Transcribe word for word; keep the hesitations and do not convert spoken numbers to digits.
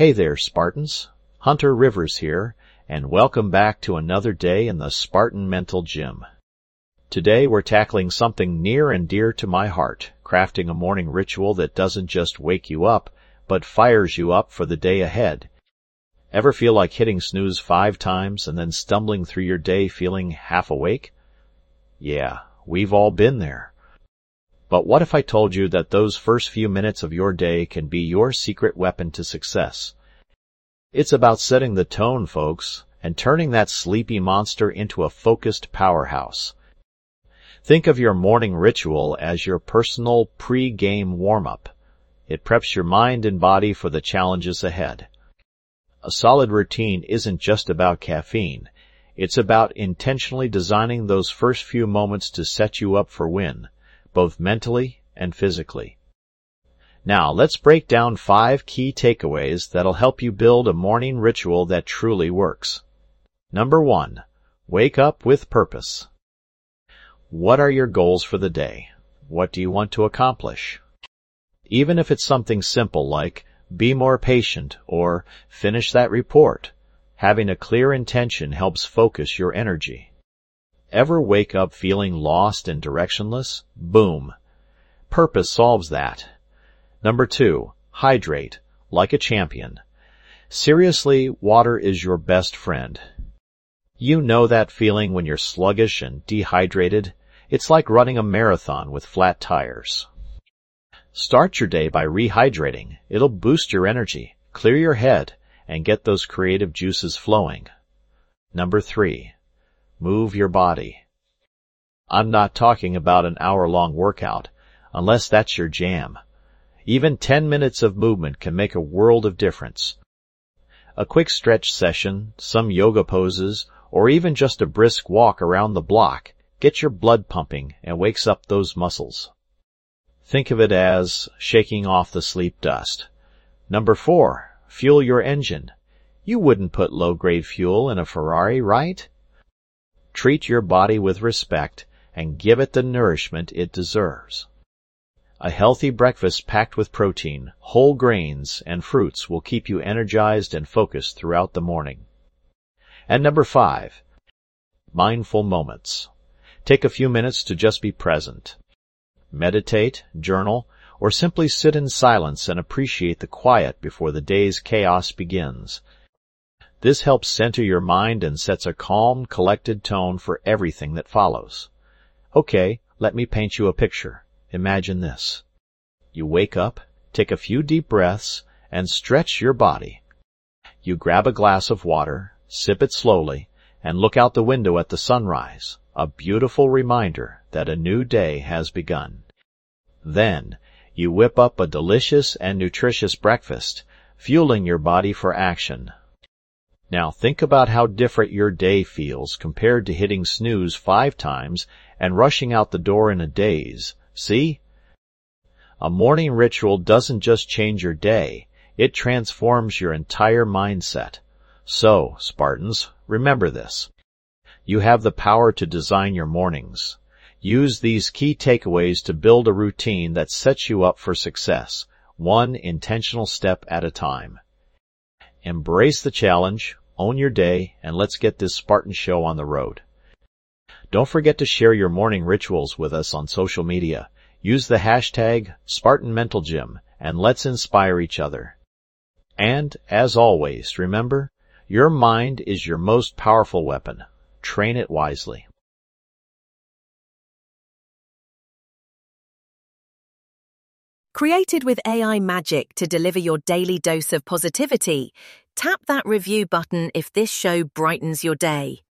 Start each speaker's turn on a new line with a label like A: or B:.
A: Hey there, Spartans. Hunter Rivers here, and welcome back to another day in the Spartan Mental Gym. Today we're tackling something near and dear to my heart, crafting a morning ritual that doesn't just wake you up, but fires you up for the day ahead. Ever feel like hitting snooze five times and then stumbling through your day feeling half awake? Yeah, we've all been there. But what if I told you that those first few minutes of your day can be your secret weapon to success? It's about setting the tone, folks, and turning that sleepy monster into a focused powerhouse. Think of your morning ritual as your personal pre-game warm-up. It preps your mind and body for the challenges ahead. A solid routine isn't just about caffeine. It's about intentionally designing those first few moments to set you up for win, both mentally and physically. Now, let's break down five key takeaways that'll help you build a morning ritual that truly works. Number one, wake up with purpose. What are your goals for the day? What do you want to accomplish? Even if it's something simple like, be more patient or finish that report, having a clear intention helps focus your energy. Ever wake up feeling lost and directionless? Boom. Purpose solves that. Number two, hydrate, like a champion. Seriously, water is your best friend. You know that feeling when you're sluggish and dehydrated? It's like running a marathon with flat tires. Start your day by rehydrating. It'll boost your energy, clear your head, and get those creative juices flowing. Number three, move your body. I'm not talking about an hour-long workout, unless that's your jam. Even ten minutes of movement can make a world of difference. A quick stretch session, some yoga poses, or even just a brisk walk around the block gets your blood pumping and wakes up those muscles. Think of it as shaking off the sleep dust. Number four, fuel your engine. You wouldn't put low-grade fuel in a Ferrari, right? Treat your body with respect and give it the nourishment it deserves. A healthy breakfast packed with protein, whole grains, and fruits will keep you energized and focused throughout the morning. And number five, mindful moments. Take a few minutes to just be present. Meditate, journal, or simply sit in silence and appreciate the quiet before the day's chaos begins. This helps center your mind and sets a calm, collected tone for everything that follows. Okay, let me paint you a picture. Imagine this. You wake up, take a few deep breaths, and stretch your body. You grab a glass of water, sip it slowly, and look out the window at the sunrise, a beautiful reminder that a new day has begun. Then, you whip up a delicious and nutritious breakfast, fueling your body for action. Now think about how different your day feels compared to hitting snooze five times and rushing out the door in a daze. See? A morning ritual doesn't just change your day, it transforms your entire mindset. So, Spartans, remember this. You have the power to design your mornings. Use these key takeaways to build a routine that sets you up for success, one intentional step at a time. Embrace the challenge, own your day, and let's get this Spartan show on the road. Don't forget to share your morning rituals with us on social media. Use the hashtag Spartan Mental Gym, and let's inspire each other. And, as always, remember, your mind is your most powerful weapon. Train it wisely.
B: Created with A I magic to deliver your daily dose of positivity, tap that review button if this show brightens your day.